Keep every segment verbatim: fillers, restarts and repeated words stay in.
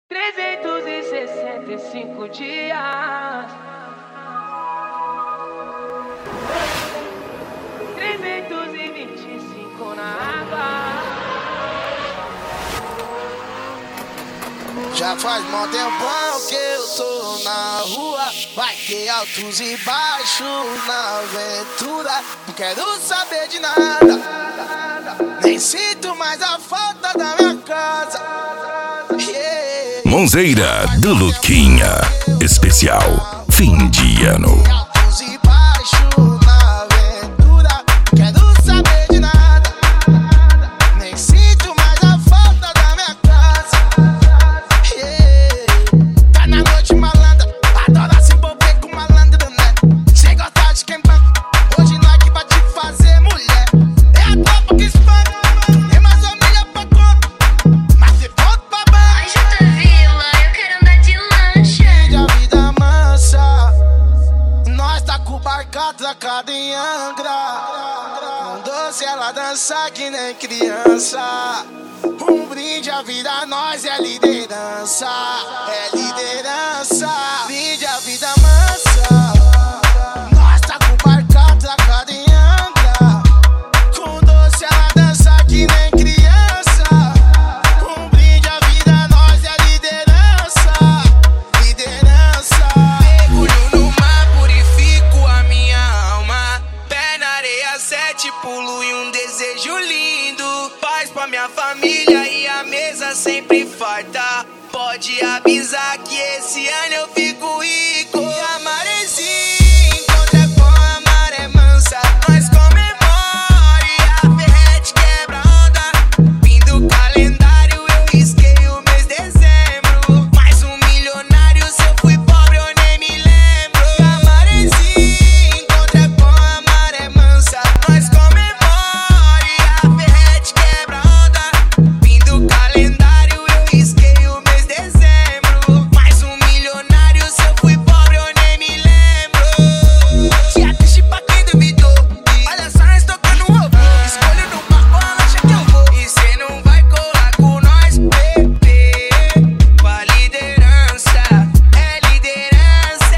trezentos e sessenta e cinco dias, trezentos e vinte e cinco na água. Já faz mó tempão que eu tô na rua. Vai ter altos e baixos na aventura. Não quero saber de nada, nem sinto mais a falta da minha casa. Yeah. Monzeira do Luquinha, especial fim de ano. Altos e baixos na aventura. Não quero saber de nada, nem sinto mais a falta da minha casa. Yeah. Tá na noite malandra, adora se envolver com malandro, né? Cê gosta de quem banca, hoje nós que vai te fazer mulher. É a tropa que espana, tem mais família pra conta, mas se volta pra banca. Ai, Jota Vila, eu quero andar de lancha. Vive a vida mansa, nós tá com o barco atracado em Angra. Com doce ela dança que nem criança. Um brinde à vida, nós é liderança. É liderança. Brinde a vida mansa, nós tá com o barco atracado em Angra. Com doce ela dança que nem criança. Um brinde à vida, nós é liderança. Liderança. Mergulho no mar, purifico a minha alma. Pé na areia, sete pulo e um desejo lindo. Paz pra minha família e a mesa sempre farta. Pode avisar que esse ano eu fico rico. E a maresia encontra com a maré mansa. Nós comemora e a ferrete quebra onda. Fim do calendário eu risquei o mês de dezembro. Mais um milionário, se eu fui pobre eu nem me lembro. E a maresia encontra com a maré mansa. Nós comemora e a ferrete quebra onda. Fim do calendário eu risquei o mês de dezembro. Mais um milionário, se eu fui pobre eu nem me lembro. Se atiste pra quem duvidou. Olha só, nós tocando o ovo. Escolho no barco a lancha que eu vou. E cê não vai colar com nós, bebê. Com a liderança, é liderança.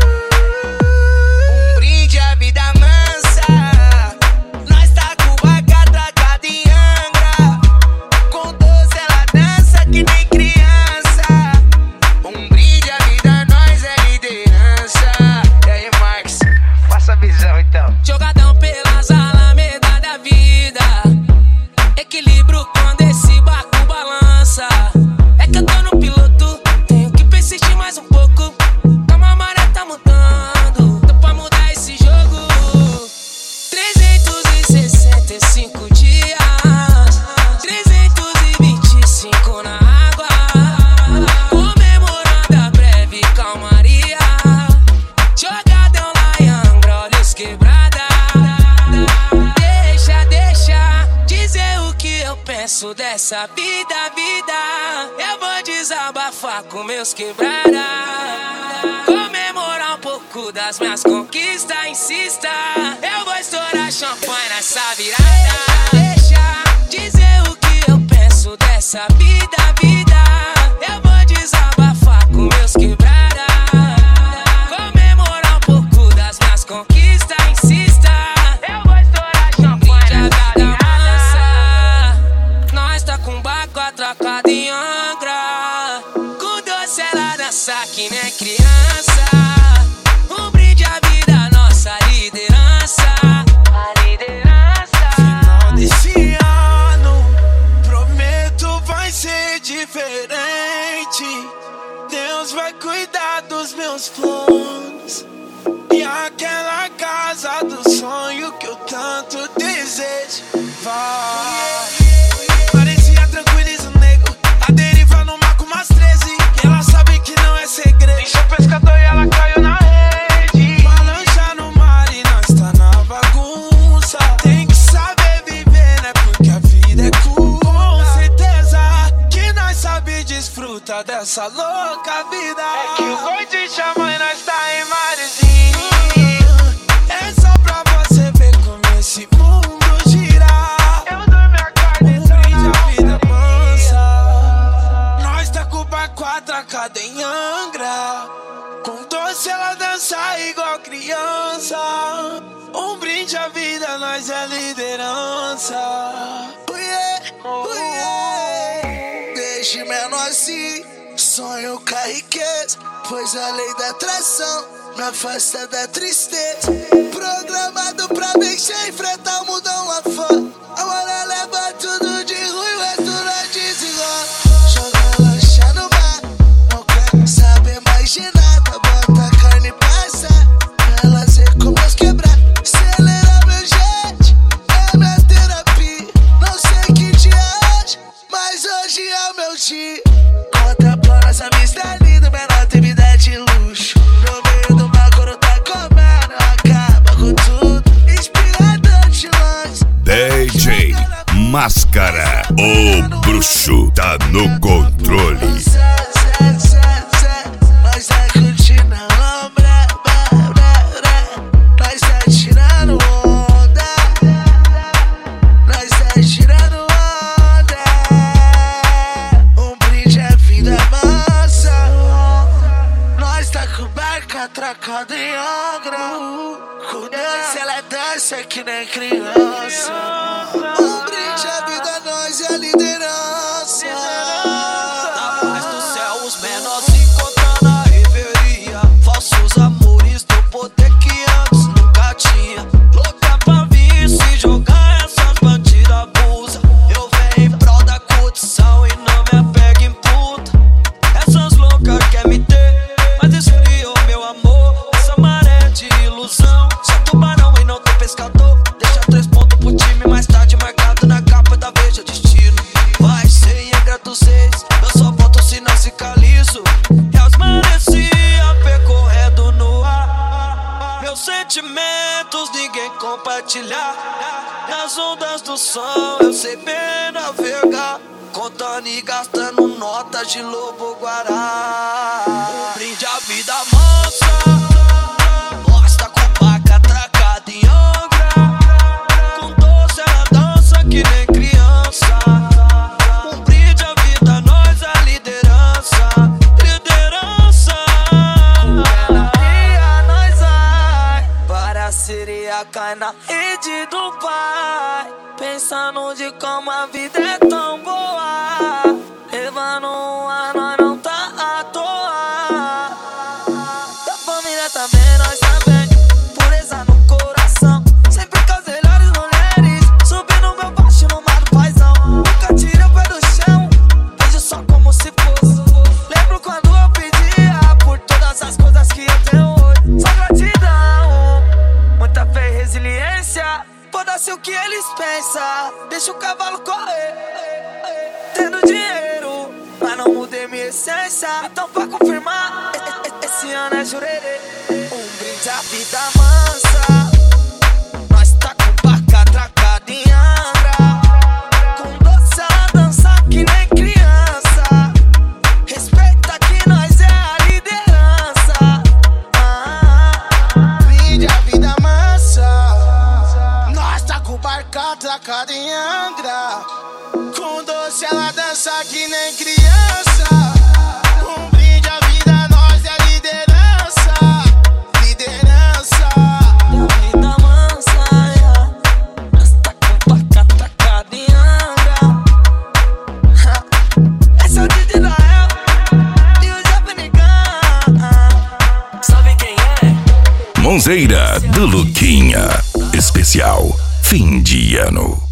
Um brinde à vida mansa. Nós tá com o barco atracado em Angra. Com doce ela dança que nem criança. Um brinde à vida, nós é liderança. E aí, Marcos, passa a visão então. Jogadão pelas alamedas da vida, equilíbrio quando esse barco balança. É que eu tô no piloto, tenho que persistir mais um pouco. Calma, a maré tá mudando, tô pra mudar esse jogo. trezentos e sessenta e cinco dias, trezentos e vinte e cinco na água. Comemorando a breve calmaria. Jogadão lá em Angra, olhos quebrada. Deixa, deixa dizer o que eu penso dessa vida, vida. Eu vou desabafar com meus quebrada. Comemorar um pouco das minhas conquistas, insista. Eu vou estourar champanhe nessa virada. Deixa dizer o que eu penso dessa vida, vida. Eu vou desabafar com meus quebrada. Comemorar um pouco das minhas conquistas, insista. Eu vou estourar champanhe nessa virada. Nós tá com o barco atracado em Angra. Com doce ela dança que nem criança. Um brinde à vida, nossa liderança. A liderança. Final desse ano, prometo vai ser diferente. Deus vai cuidar dos meus planos. E aquela casa do sonho que eu tanto desejo vai. Parecia tranquiliza o nego. A deriva no mar com umas treze. E ela sabe que não é segredo. Encheu o pescador e ela caiu na rede. Balança no mar e nós tá na bagunça. Tem que saber viver, né? Porque a vida é cool. Com certeza que nós sabe desfrutar dessa louca vida. É que o gol te chama e nós tá em marzinho. É só pra você ver como esse mundo gira. Eu dou minha carne, um brinde à vida mansa. Nós tá com o barco atracada em Angra. Com doce ela dança igual criança. Um brinde à vida, nós é liderança. Oh yeah, oh yeah. Desde menor assim, sonho com a riqueza, pois a lei da atração me afasta da tristeza. Programado pra vencer, enfrentar o mundão lá fora. Agora leva tudo de ruim, o resto nós desenrola. Joga lancha no mar, não quer saber mais de nada. Bota a carne e passa, ela ser como os quebrar. Acelera meu jet, é minha terapia. Não sei que dia é hoje, mas hoje é o meu dia. Contemplando essa vista linda, menor tem vida de luxo. No meio do mar, quando tá comendo, acaba com tudo. Inspirador de lanche. D J Máscara, o bruxo tá no controle. Nós tá curtindo a lombra, nós tá tirando onda, nós tá tirando onda. Um brinde é vida mansa, nós tá com barca atracada em Angra. Com dança ela dança que nem criança. Um brinde é vida, nós é liderança. Na paz do céu os menores se encontram na reveria. Falsos amores do poder que antes nunca tinha. Louca pra vir se jogar, essas bandidas abusam. Eu venho em prol da curtição e não me apego em puta. Essas loucas querem me ter, mas esfriou meu amor. Essa maré de ilusão, só tubarão e não tem pescador. Deixa três pontos pro time, mais tarde marcado na capa da Veja Destino. Vai ser em Angra dos Reis, eu só volto se não ficar liso. Reais merecia percorrendo no ar. Meus sentimentos ninguém compartilhar. Nas ondas do som eu sei bem navegar, contando e gastando notas de lobo guará. Um brinde à vida mansa, nós tá com barca atracada em Angra. Com doce ela dança que nem criança. Um brinde à vida, nós é liderança. Liderança. Com ela ria, nós vai para a sereia, cai na rede do pai. Pensando de como a vida é tão boa. Levando um ar, nós não tá à toa. Da família também, nós também. Pureza no coração, sempre com as melhores mulheres. Subindo meu baixo no mar do paizão. Nunca tirei o pé do chão, vejo só como se fosse. Lembro quando eu pedia por todas as coisas que eu tenho hoje. Só gratidão, muita fé e resiliência. Foda-se o que eles pensam, deixa o cavalo correr. Tendo dinheiro, mas não mudei minha essência. Então pra confirmar, esse ano é jurerê. Um brinde à vida mansa, nós tá com barca atracada em Angra. Com doce ela dança que nem criança. Respeita que nós é a liderança. ah, Brinde à vida mansa, nós tá com barca atracada em Angra. Com doce ela dança que nem criança. Um brinde à vida, nós é liderança. Liderança. Da vida mansa, yeah. Nós tá com barca atracada em Angra. Esse é o D J Israel e o Japanicão. Sabe quem é? Monzeira do Luquinha, especial fim de ano.